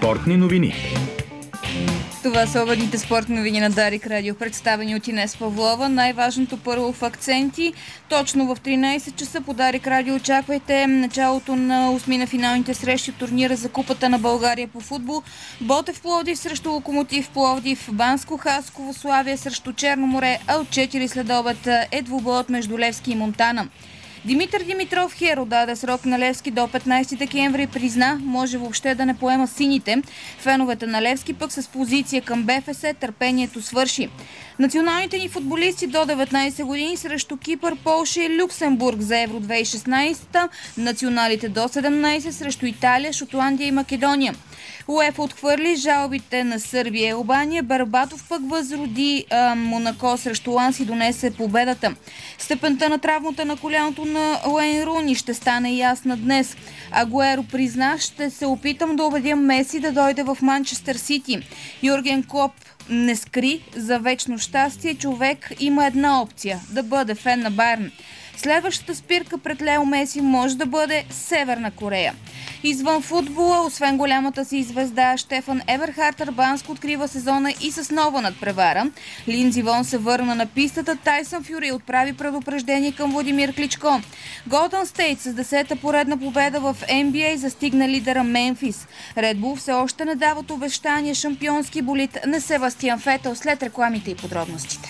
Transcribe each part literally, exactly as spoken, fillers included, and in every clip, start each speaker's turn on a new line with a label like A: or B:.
A: Спортни новини.
B: Това са обедните спортни новини на Дарик Радио, представени от Инес Павлова. Най-важното първо в акценти. Точно в тринайсет часа по Дарик Радио очаквайте началото на осмина финалните срещи от турнира за Купата на България по футбол. Ботев Пловдив срещу Локомотив Пловдив, Банско Хасково Славия срещу Черно море, а от четири след обед е двубоят между Левски и Монтана. Димитър Димитров Херо даде срок на Левски до петнайсети декември и призна, може въобще да не поема сините. Феновете на Левски пък с позиция към БФС търпението свърши. Националните ни футболисти до деветнайсет години срещу Кипър, Полша и Люксембург за Евро две хиляди и шестнайсета. Националите до седемнайсет срещу Италия, Шотландия и Македония. УЕФА отхвърли жалбите на Сърбия и Албания. Бербатов пък възроди а, Монако срещу Ланс и донесе победата. Степента на травмата на коляното на Уейн Руни ще стане ясна днес. Агуеро призна, ще се опитам да убедя Меси да дойде в Манчестър Сити. Юрген Клоп не скри за вечно щастие. Човек има една опция – да бъде фен на Байерн. Следващата спирка пред Лео Меси може да бъде Северна Корея. Извън футбола, освен голямата си звезда, Штефан Еберхартер, Банско открива сезона и с нова надпревара. Линдзи Вон се върна на пистата, Тайсън Фюри отправи предупреждение към Владимир Кличко. Голдън Стейт с десета поредна победа в Ен Би Ей застигна лидера Мемфис. Ред Бул все още не дават обещания шампионски болид на Себастиан Фетел след рекламите и подробностите.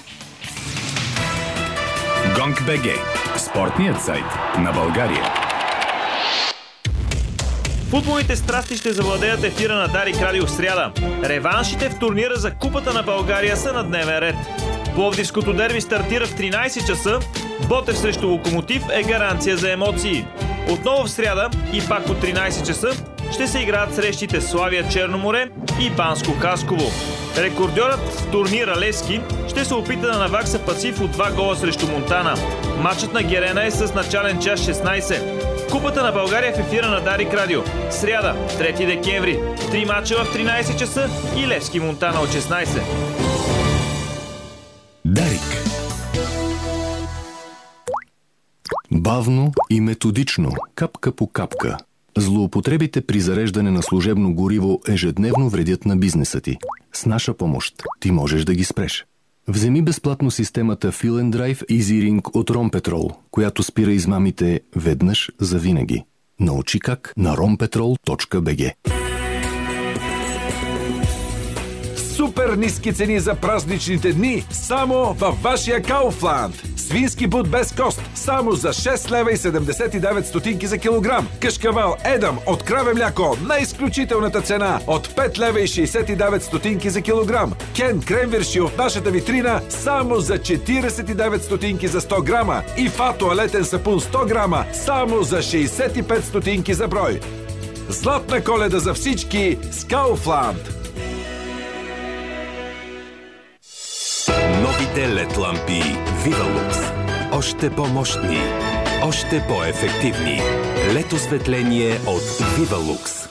A: Гонг.бг – спортният сайт на България.
C: Футболните страсти ще завладеят ефира на Дарик Радио в сряда. Реваншите в турнира за Купата на България са на дневен ред. Пловдивското дерби стартира в тринайсет часа. Ботев срещу Локомотив е гаранция за емоции. Отново в сряда и пак от тринайсет часа ще се играят срещите Славия Черно море и Банско Хасково. Рекордьорът в турнира Левски ще се опита да навакса пасив от два гола срещу Монтана. Матчът на Герена е с начален час шестнайсет. Купата на България в ефира на Дарик Радио. Сряда, трети декември. Три матча в тринайсет часа и Левски Монтана от шестнайсет.
A: Дарик. Бавно и методично, капка по капка. Злоупотребите при зареждане на служебно гориво ежедневно вредят на бизнеса ти. С наша помощ ти можеш да ги спреш. Вземи безплатно системата Fill and Drive Easy Ring от Ромпетрол, която спира измамите веднъж за винаги. Научи как на ромпетрол точка би джи.
D: Супер ниски цени за празничните дни само във вашия Kaufland. Свински бут без кост само за шест лева и седемдесет и девет стотинки за килограм. Кашкавал Едам от краве мляко на изключителната цена от пет лева и шейсет и девет стотинки за килограм. Кен кремвирши от нашата витрина само за четирийсет и девет стотинки за сто грама. И Фа тоалетен сапун сто грама само за шейсет и пет стотинки за брой. Златна Коледа за всички с Kaufland.
E: Новите лед лампи Vivalux. Още по-мощни, още по-ефективни. Лед осветление от Vivalux.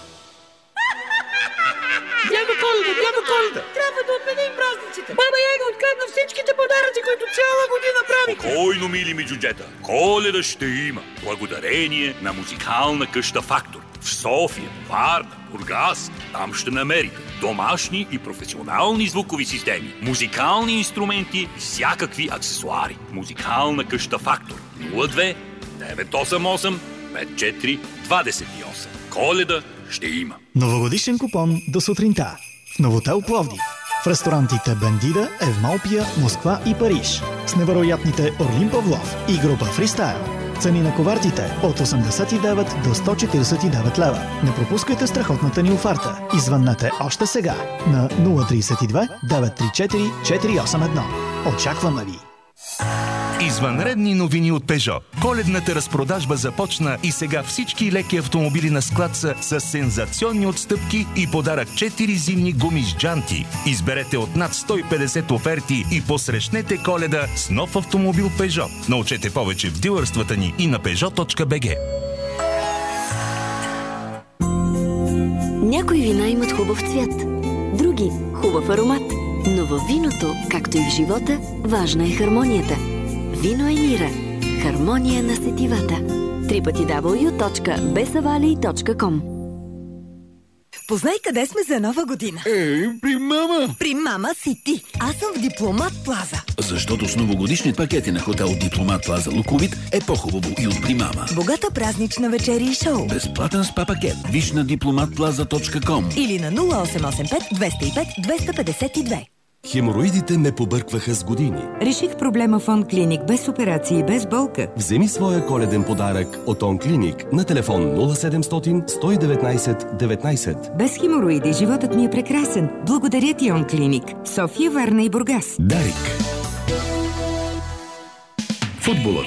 F: Дядо Коледа, дядо Коледа! Трябва да отменим празниците! Баба Яга открадна всичките подаръци, които цяла година правихме!
G: Спокойно, мили ми джуджета! Коледа ще има! Благодарение на музикална къща Фактор. В София, Варна, Бургас. Там ще намерите домашни и професионални звукови системи, музикални инструменти и всякакви аксесуари. Музикална къща Фактор. нула две девет осем осем пет четири двадесет и осем. Коледа ще има.
H: Новогодишен купон до сутринта в Новотел Пловдив. В ресторантите Бендида, Евмалпия, Москва и Париж. С невероятните Орлин Павлов и група Фристайл. Цени на ковартите от осемдесет и девет до сто четирийсет и девет лева. Не пропускайте страхотната ни оферта. Извъннете още сега на нула три две девет три четири четири осем едно. Очакваме ви!
I: Извънредни новини от Peugeot. Коледната разпродажба започна и сега всички леки автомобили на склад са с сензационни отстъпки и подарък четири зимни гуми с джанти. Изберете от над сто и петдесет оферти и посрещнете Коледа с нов автомобил Peugeot. Научете повече в дилърствата ни и на peugeot точка би джи.
J: Някои вина имат хубав цвят, други – хубав аромат. Но във виното, както и в живота, важна е хармонията. Вино Енира. Хармония на сетивата. дабъл ю дабъл ю дабъл ю точка бесавалий точка ком.
K: Познай къде сме за нова година.
L: Е, при мама.
K: При мама си ти. Аз съм в Дипломат Плаза.
L: Защото с новогодишни пакети на хотел Дипломат Плаза Луковит е по-хубаво и от при мама.
K: Богата празнична вечеря и шоу.
L: Безплатен спа пакет. Виж на дипломат плаза точка ком
K: или на нула осем осем пет двеста и пет двеста петдесет и две.
M: Хемороидите ме побъркваха с години.
N: Реших проблема в Онклиник без операции и без болка.
M: Вземи своя коледен подарък от Онклиник на телефон нула седемстотин сто и деветнайсет деветнайсет.
N: Без хемороиди животът ми е прекрасен. Благодаря ти, Онклиник. София, Варна и Бургас.
M: Дарик.
A: Футболът.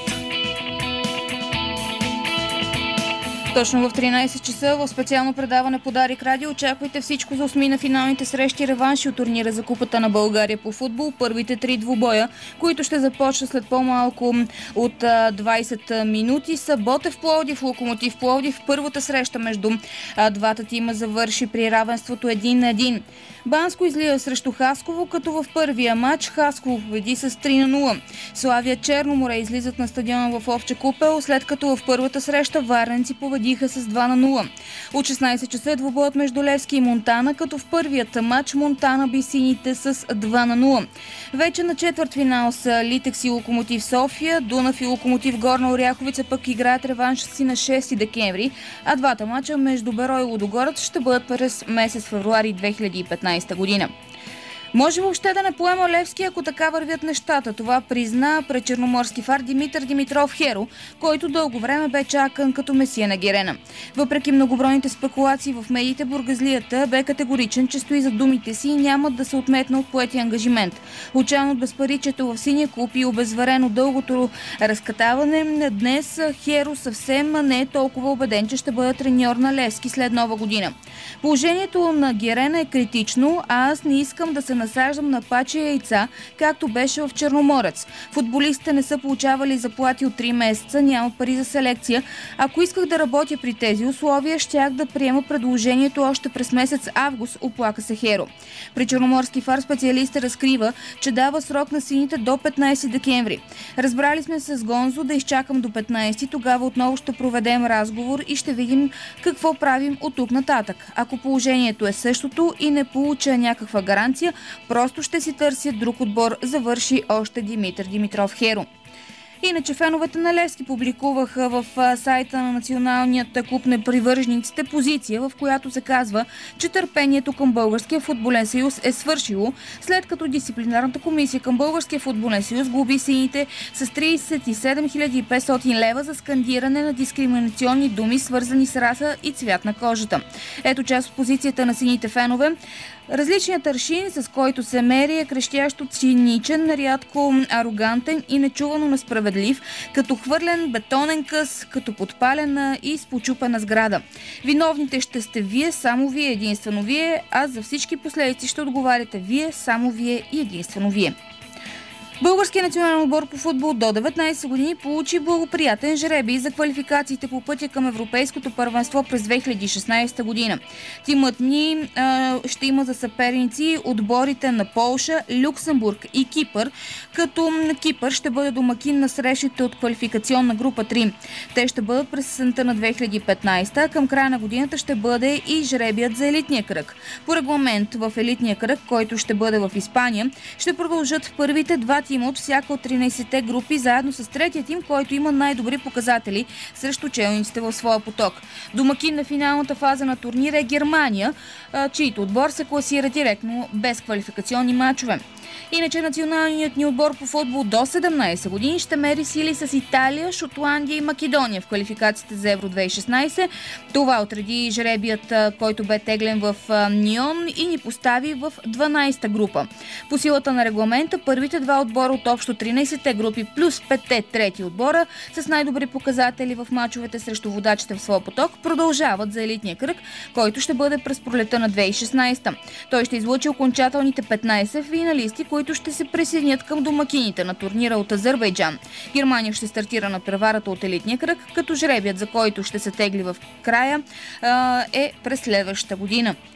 B: Точно в тринайсет часа в специално предаване по Дарик Радио очаквайте всичко за осми на финалните срещи реванши от турнира за Купата на България по футбол. Първите три двубоя, които ще започнат след по-малко от двайсет минути, са Ботев Пловдив, Локомотив Пловдив. Първата среща между двата тима завърши при равенството един на един. Банско излия срещу Хасково, като в първия матч Хасково победи с три на нула. Славия Черноморе излизат на стадиона в Овча купел, след като в първата среща варненци победиха с два на нула. От шестнайсет часа е двубоят между Левски и Монтана, като в първият матч Монтана би сините с два на нула. Вече на четвъртфинал са Литекс и Локомотив София, Дунав и Локомотив Горна Оряховица пък играят реванш си на шести декември, а двата матча между Берой и Лудогорец ще бъдат през месец февруари две хиляди и петнайсета година. Може въобще да не поема Левски, ако така вървят нещата. Това призна пред черноморски фар Димитър Димитров Херо, който дълго време бе чакан като месия на Герена. Въпреки многобройните спекулации в медиите, бургазлията бе категоричен, че стои за думите си и няма да се отметна от поети ангажимент. Отчаян от безпаричието в синия клуб и обезверено дългото разкатаване, днес Херо съвсем не е толкова убеден, че ще бъде треньор на Левски след нова година. Положението на Герена е критично, а аз не искам да се насаждам на пачи яйца, както беше в Черноморец. Футболистите не са получавали заплати от три месеца, няма пари за селекция. Ако исках да работя при тези условия, щях да приема предложението още през месец август, оплака се Херо. При черноморски фар специалистът разкрива, че дава срок на сините до петнайсети декември. Разбрали сме се с Гонзо да изчакам до петнайсети, тогава отново ще проведем разговор и ще видим какво правим от тук нататък. Ако положението е същото и не получа някаква гаранция, просто ще си търсят друг отбор, завърши още Димитър Димитров Херо. Иначе феновете на Левски публикуваха в сайта на Националният клуб на привържениците позиция, в която се казва, че търпението към Българския футболен съюз е свършило, след като дисциплинарната комисия към Българския футболен съюз глоби сините с трийсет и седем хиляди и петстотин лева за скандиране на дискриминационни думи, свързани с раса и цвят на кожата. Ето част от позицията на сините фенове. Различният аршин, с който се мери, е крещящо циничен, рядко арогантен и нечувано несправедлив, като хвърлен бетонен къс, като подпалена и спочупена сграда. Виновните ще сте вие, само вие, единствено вие, а за всички последици ще отговаряте вие, само вие и единствено вие. Българският национален отбор по футбол до деветнайсет години получи благоприятен жребий за квалификациите по пътя към Европейското първенство през две хиляди и шестнайсета година. Тимът ни а, ще има за съперници отборите на Полша, Люксембург и Кипър, като Кипър ще бъде домакин на срещите от квалификационна група три. Те ще бъдат през есента на две хиляди и петнайсета, а към края на годината ще бъде и жребият за елитния кръг. По регламент в елитния кръг, който ще бъде в Испания, ще продължат първите два тима от всяка от тринайсетте групи, заедно с третия тим, който има най-добри показатели срещу челниците в своя поток. Домакин на финалната фаза на турнира е Германия, чийто отбор се класира директно без квалификационни мачове. Иначе националният ни отбор по футбол до седемнайсет години ще мери сили с Италия, Шотландия и Македония в квалификациите за Евро две хиляди и шестнайсета. Това отреди жребият, който бе теглен в Ньон и ни постави в дванайсета група. По силата на регламента, първите два отбора от общо тринайсетте групи плюс петте трети отбора с най-добри показатели в мачовете срещу водачите в своя поток продължават за елитния кръг, който ще бъде през пролета на две хиляди и шестнайсета. Той ще излъчи окончателните петнайсет финалисти, които ще се присъединят към домакините на турнира от Азербайджан. Германия ще стартира на преварата от елитния кръг, като жребият, за който ще се тегли в края, е през следващата година.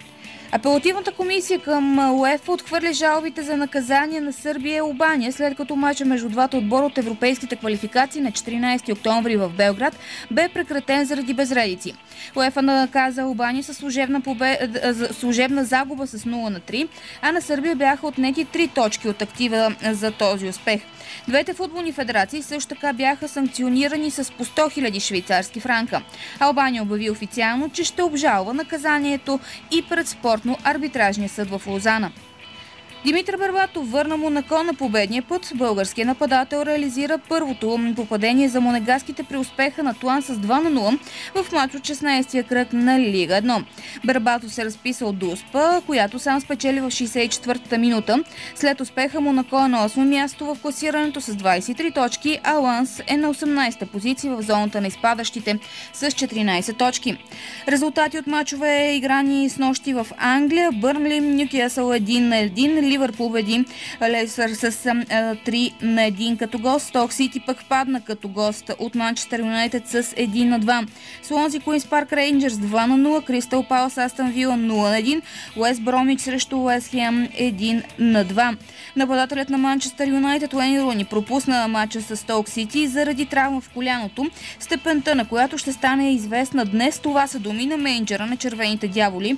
B: Апелативната комисия към УЕФА отхвърля жалбите за наказание на Сърбия и Албания, след като мача между двата отбора от европейските квалификации на четиринайсети октомври в Белград бе прекратен заради безредици. УЕФА наказа Албания със служебна, побед... служебна загуба с нула на три, а на Сърбия бяха отнети три точки от актива за този успех. Двете футболни федерации също така бяха санкционирани с по сто хиляди швейцарски франка. Албания обяви официално, че ще обжалва наказанието и пред спортно-арбитражния съд в Лозана. Димитър Бербатов върна Монако на победния път. Българският нападател реализира първото попадение за монегаските при успеха на Тлан с два на нула в мач от шестнайсетия кръг на Лига едно. Бербатов се разписа от Дуспа, която сам спечели в шейсет и четвъртата минута. След успеха Монако е на осмо място в класирането с двайсет и три точки, а Ланс е на осемнайсета позиция в зоната на изпадащите с четиринайсет точки. Резултати от мачове играни с нощи в Англия. Бърнли, Нюкасъл един на един, Ливърпул победи Лестър с три на един като гост. Сток Сити пък падна като гост от Манчестър Юнайтед с един на два. Слонзи Куинс Парк Рейнджърс два на нула, Кристал Палас Астън Вила нула на един, Уест Бромич срещу Уест Хем един на два. Нападателят на Манчестър Юнайтед Уейн Руни пропусна матча с Сток Сити заради травма в коляното, степента на която ще стане известна днес. Това са думи на мениджъра на червените дяволи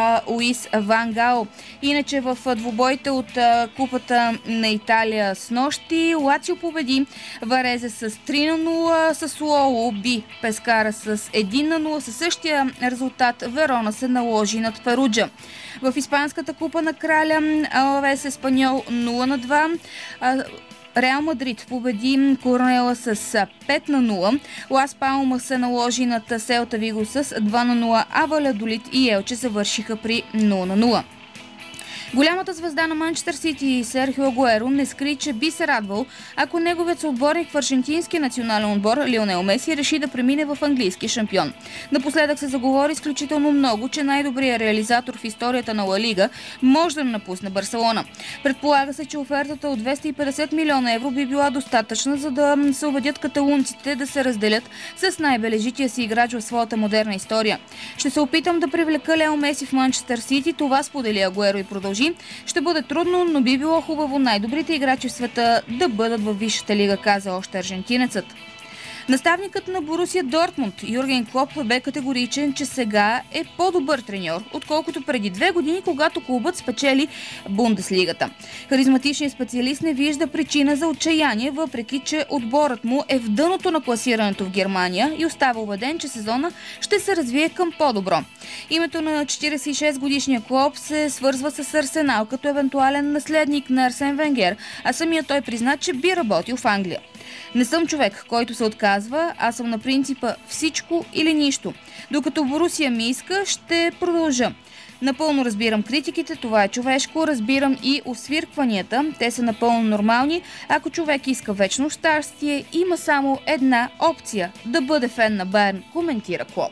B: Луис Ван Гал. Иначе в двубой от а, купата на Италия с нощи Лацио победи Варезе с три на нула, с Лоло би Пескара с един на нула. Със същия резултат Верона се наложи над Перуджа. В Испанската купа на краля Алавес Еспаньол нула на два. А, Реал Мадрид победи Корнела с пет на нула. Лас Палма се наложи над Селта Виго с два на нула, а Валядолид и Елче завършиха при нула на нула. Голямата звезда на Манчестър Сити Серхио Агуеро не скри, че би се радвал, ако неговият съотборник в аржентинския национален отбор Лионел Меси реши да премине в английски шампион. Напоследък се заговори изключително много, че най-добрият реализатор в историята на Ла Лига може да напусне Барселона. Предполага се, че офертата от двеста и петдесет милиона евро би била достатъчна, за да се убедят каталунците да се разделят с най-бележития си играч в своята модерна история. Ще се опитам да привлека Лео Меси в Манчестър Сити, това сподели Агуеро и продължи. Ще бъде трудно, но би било хубаво най-добрите играчи в света да бъдат във висшата лига, каза още аржентинецът. Наставникът на Борусия Дортмунд Юрген Клоп бе категоричен, че сега е по-добър треньор, отколкото преди две години, когато клубът спечели Бундеслигата. Харизматичният специалист не вижда причина за отчаяние, въпреки че отборът му е в дъното на класирането в Германия и остава убеден, че сезона ще се развие към по-добро. Името на четирийсет и шест годишния Клоп се свързва с Арсенал като евентуален наследник на Арсен Венгер, а самият той призна, че би работил в Англия. Не съм човек, който се отказва, аз съм на принципа всичко или нищо. Докато Борусия ми иска, ще продължа. Напълно разбирам критиките, това е човешко, разбирам и освиркванията, те са напълно нормални. Ако човек иска вечно щастие, има само една опция – да бъде фен на Байерн, коментира Клоп.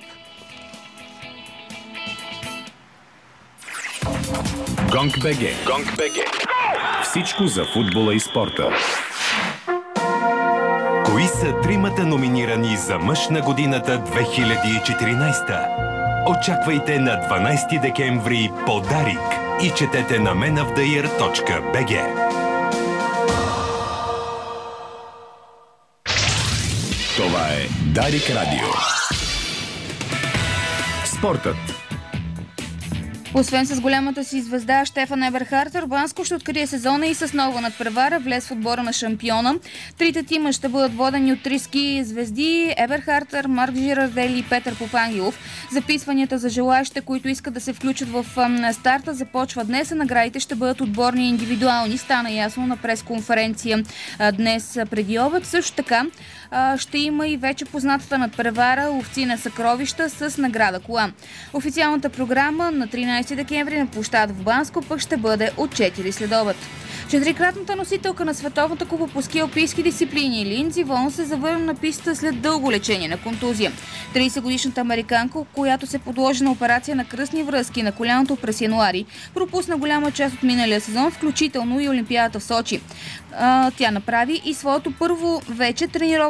E: Гонг БГ. Гонг БГ. Всичко за футбола и спорта. Кои са тримата номинирани за мъж на годината две хиляди и четиринайсета? Очаквайте на дванайсети декември подарик и четете на мен оф да йър точка би джи. Това е Дарик Радио. Спортът.
B: Освен с голямата си звезда Щефан Еберхартер, Банско ще открие сезона и с нова надпревара, влез в отбора на шампиона. Трите тима ще бъдат водени от три ски звезди – Еберхартер, Марк Жирардели и Петър Попангелов. Записванията за желаящите, които искат да се включат в старта, започва днес, а наградите ще бъдат отборни и индивидуални. Стана ясно на пресконференция днес преди обед. Също така ще има и вече познатата надпревара Ловци на съкровища с награда кола. Официалната програма на тринайсети декември на площад в Банско пък ще бъде от четири следобед. Четирикратната носителка на Световната купа по ски алпийски дисциплини Линдзи Вонс се завърна на пистата след дълго лечение на контузия. трийсетгодишната американка, която се подложи на операция на кръстни връзки на коляното през януари, пропусна голяма част от миналия сезон, включително и Олимпиадата в Сочи. Тя направи и своето първо вече тренировъчно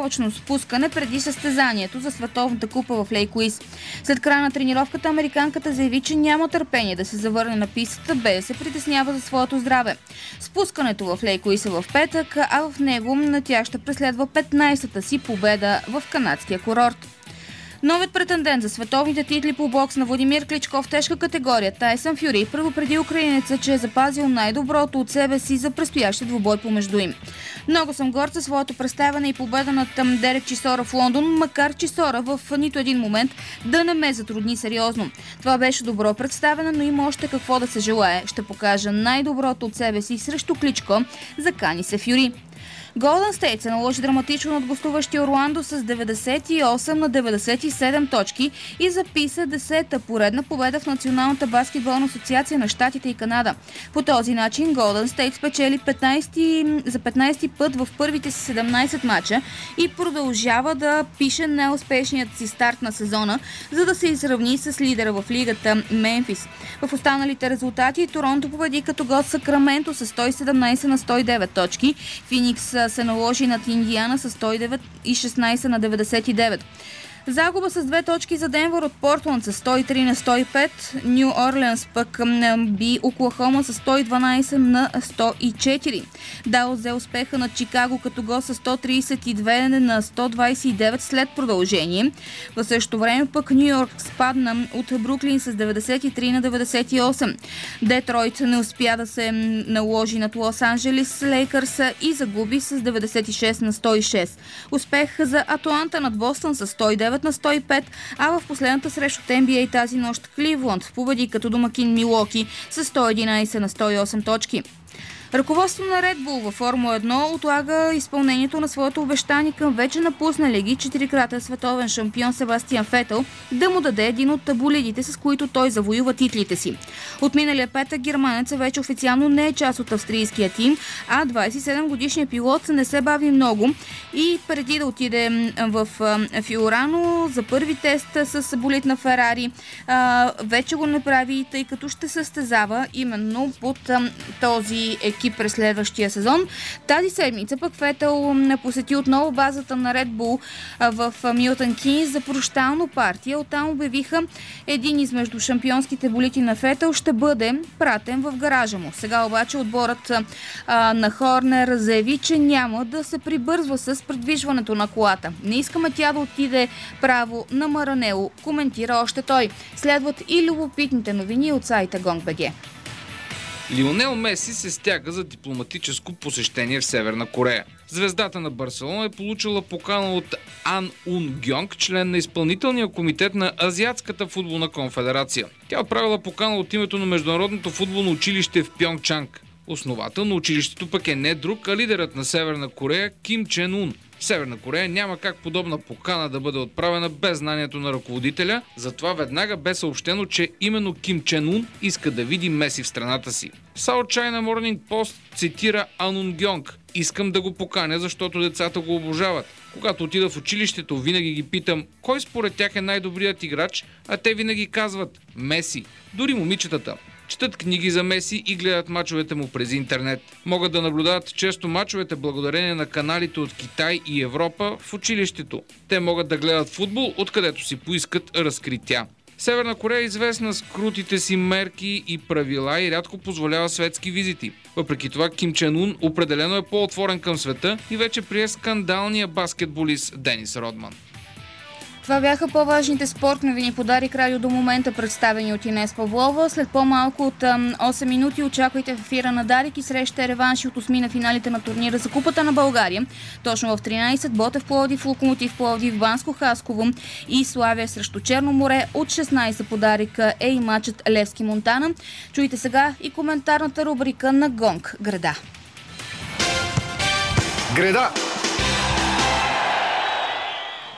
B: тренировъчно спускане преди състезанието за Световната купа в Лейкуис. След края на тренировката американката заяви, че няма търпение да се завърне на пистата, без да се притеснява за своето здраве. Спускането в Лейкуис е в петък, а в него на тях ще преследва петнайсета си победа в канадския курорт. Новият претендент за световните титли по бокс на Владимир Кличко в тежка категория Тайсън Фюри предупреди украинеца, че е запазил най-доброто от себе си за предстоящия двубой помежду им. Много съм горд за своето представяне и победа над Дерек Чисора в Лондон, макар Чисора в нито един момент да не ме затрудни сериозно. Това беше добро представяне, но има още какво да се желае. Ще покажа най-доброто от себе си срещу Кличко, закани се Фюри. Голден Стейт се наложи драматично над гостуващия Орландо с деветдесет и осем на деветдесет и седем точки и записа десета поредна победа в Националната баскетболна асоциация на Щатите и Канада. По този начин Голден Стейт спечели петнайсети, за петнайсети път в първите си седемнайсет мача и продължава да пише неуспешният си старт на сезона, за да се изравни с лидера в лигата Мемфис. В останалите резултати Торонто победи като гост Сакраменто с сто и седемнайсет на сто и девет точки, Феникс се наложи над Индиана с сто и девет и шестнайсет на деветдесет и девет. Загуба с две точки за Денвър от Портланд с сто и три на сто и пет. Ню Орлеанс пък би Оклахома с сто и дванайсет на сто и четири. Далас взе успеха на Чикаго като гост с сто трийсет и две на сто двайсет и девет след продължение. В същото време пък Ню Йорк спадна от Бруклин с деветдесет и три на деветдесет и осем. Детройт не успя да се наложи над Лос Анджелис Лейкърса и загуби с деветдесет и шест на сто и шест. Успех за Атланта над Бостън с сто и девет на сто и пет, а в последната среща от Ен Би Ей тази нощ Кливланд победи като домакин Милуоки с сто и единайсет на сто и осем точки. Ръководство на Red Bull във Формула едно отлага изпълнението на своето обещание към вече напусналия ги четирикратен световен шампион Себастиан Фетел да му даде един от болидите, с които той завоюва титлите си. От миналия петък германеца вече официално не е част от австрийския тим, а двайсет и седем годишният пилот не се бави много и преди да отиде в Фиорано за първи тест с болид на Ферари, вече го направи, тъй като ще състезава именно под този екип през следващия сезон. Тази седмица пък Фетел посети отново базата на Red Bull в Милтън Кейнс за прощална партия. Оттам обявиха един измежду шампионските болити на Фетел ще бъде пратен в гаража му. Сега обаче отборът а, на Хорнер заяви, че няма да се прибързва с придвижването на колата. Не искаме тя да отиде право на Маранело, коментира още той. Следват и любопитните новини от сайта Гонг точка би джи.
O: Лионел Меси се стяга за дипломатическо посещение в Северна Корея. Звездата на Барселона е получила покана от Ан Ун Гьонг, член на изпълнителния комитет на Азиатската футболна конфедерация. Тя отправила покана от името на Международното футболно училище в Пьонгчанг. Основател на училището пък е не друг, а лидерът на Северна Корея Ким Чен Ун. В Северна Корея няма как подобна покана да бъде отправена без знанието на ръководителя, затова веднага бе съобщено, че именно Ким Чен Ун иска да види Меси в страната си. South China Morning Post цитира Ан Ун Гьонг: "Искам да го поканя, защото децата го обожават. Когато отида в училището, винаги ги питам кой според тях е най-добрият играч, а те винаги казват Меси. Дори момичетата. Четат книги за Меси и гледат мачовете му през интернет. Могат да наблюдават често мачовете благодарение на каналите от Китай и Европа в училището. Те могат да гледат футбол, откъдето си поискат, разкри тя. Северна Корея е известна с крутите си мерки и правила и рядко позволява светски визити. Въпреки това, Ким Чен Ун определено е по-отворен към света и вече прие скандалния баскетболист Денис Родман.
B: Това бяха по-важните спортни новини по Дарик Радио до момента, представени от Инес Павлова. След по-малко от осем минути очаквайте в ефира на Дарик и среща реванши от осми на финалите на турнира за Купата на България. Точно в тринайсет Ботев Пловдив, Локомотив Пловдив, Банско Хасково и Славия срещу Черно море. От шестнайсет по Дарик е и матчът Левски Монтана. Чуйте сега и коментарната рубрика на Гонг Града.
P: Града!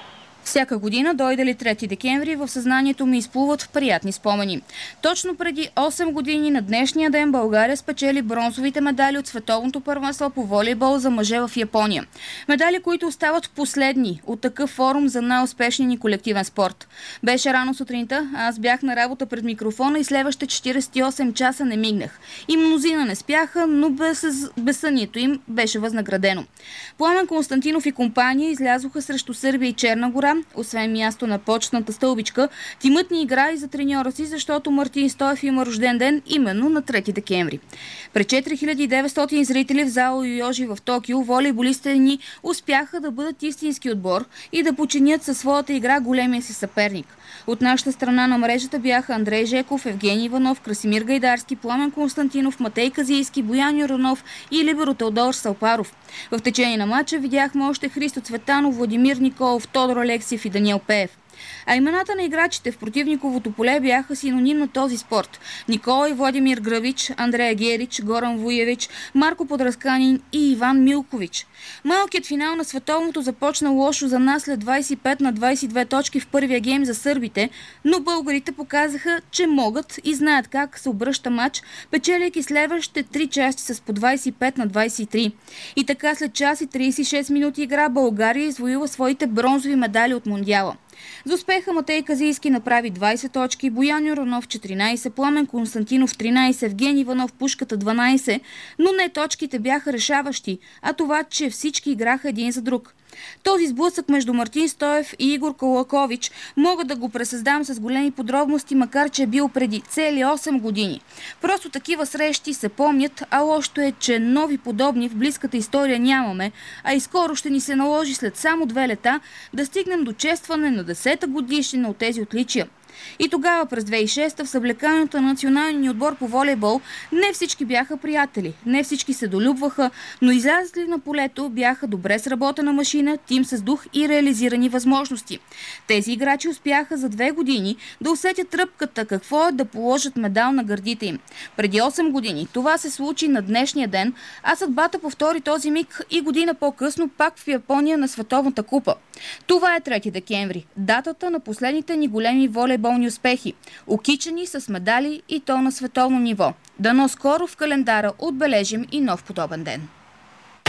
B: Всяка година, дойде ли трети декември, в съзнанието ми изплуват приятни спомени. Точно преди осем години на днешния ден България спечели бронзовите медали от Световното първенство по волейбол за мъже в Япония. Медали, които остават последни от такъв форум за най-успешния ни колективен спорт. Беше рано сутринта, аз бях на работа пред микрофона и следващите четиридесет и осем часа не мигнах. И мнозина не спяха, но без, безсънието им беше възнаградено. Пламен Константинов и компания излязоха срещу Сърбия и Черна гора. Освен място на почетната стълбичка, тимът ни игра и за треньора си, защото Мартин Стоев има рожден ден именно на трети декември. Пред четири хиляди и деветстотин зрители в зала Йожи в Токио, волейболистите ни успяха да бъдат истински отбор и да починят със своята игра големия си съперник. От нашата страна на мрежата бяха Андрей Жеков, Евгений Иванов, Красимир Гайдарски, Пламен Константинов, Матей Казийски, Боян Юранов и либеро Теодор Салпаров. В течение на матча видяхме още Христо Цветанов, Владимир Николов, Тодор Алексиев и Даниел Пеев. А имената на играчите в противниковото поле бяха синоним на този спорт. Николай Владимир Гравич, Андрея Герич, Горан Вуевич, Марко Подразканин и Иван Милкович. Малкият финал на световното започна лошо за нас след двадесет и пет на двадесет и две точки в първия гейм за сърбите, но българите показаха, че могат и знаят как се обръща матч, печеляйки следващите три части с по двадесет и пет на двадесет и три. И така след час и тридесет и шест минути игра България извоюва своите бронзови медали от Мондиала. За успеха Матей Казийски направи двадесет точки, Боян Юранов четиринадесет, Пламен Константинов тринадесет, Евгений Иванов пушката дванадесет, но не точките бяха решаващи, а това, че всички играха един за друг. Този сблъсък между Мартин Стоев и Игор Колакович мога да го пресъздам с големи подробности, макар че е бил преди цели осем години. Просто такива срещи се помнят, а лошото е, че нови подобни в близката история нямаме, а и скоро ще ни се наложи след само две лета да стигнем до честване на десета годишнина от тези отличия. И тогава през две хиляди и шеста в съблеканието на националния отбор по волейбол не всички бяха приятели, не всички се долюбваха, но излязли на полето бяха добре сработена машина, тим с дух и реализирани възможности. Тези играчи успяха за две години да усетят тръпката какво е да положат медал на гърдите им. Преди осем години това се случи на днешния ден, а съдбата повтори този миг и година по-късно пак в Япония на Световната купа. Това е трети декември, датата на последните ни големи волейболни успехи, окичани с медали и то на световно ниво. Дано скоро в календара отбележим и нов подобен ден.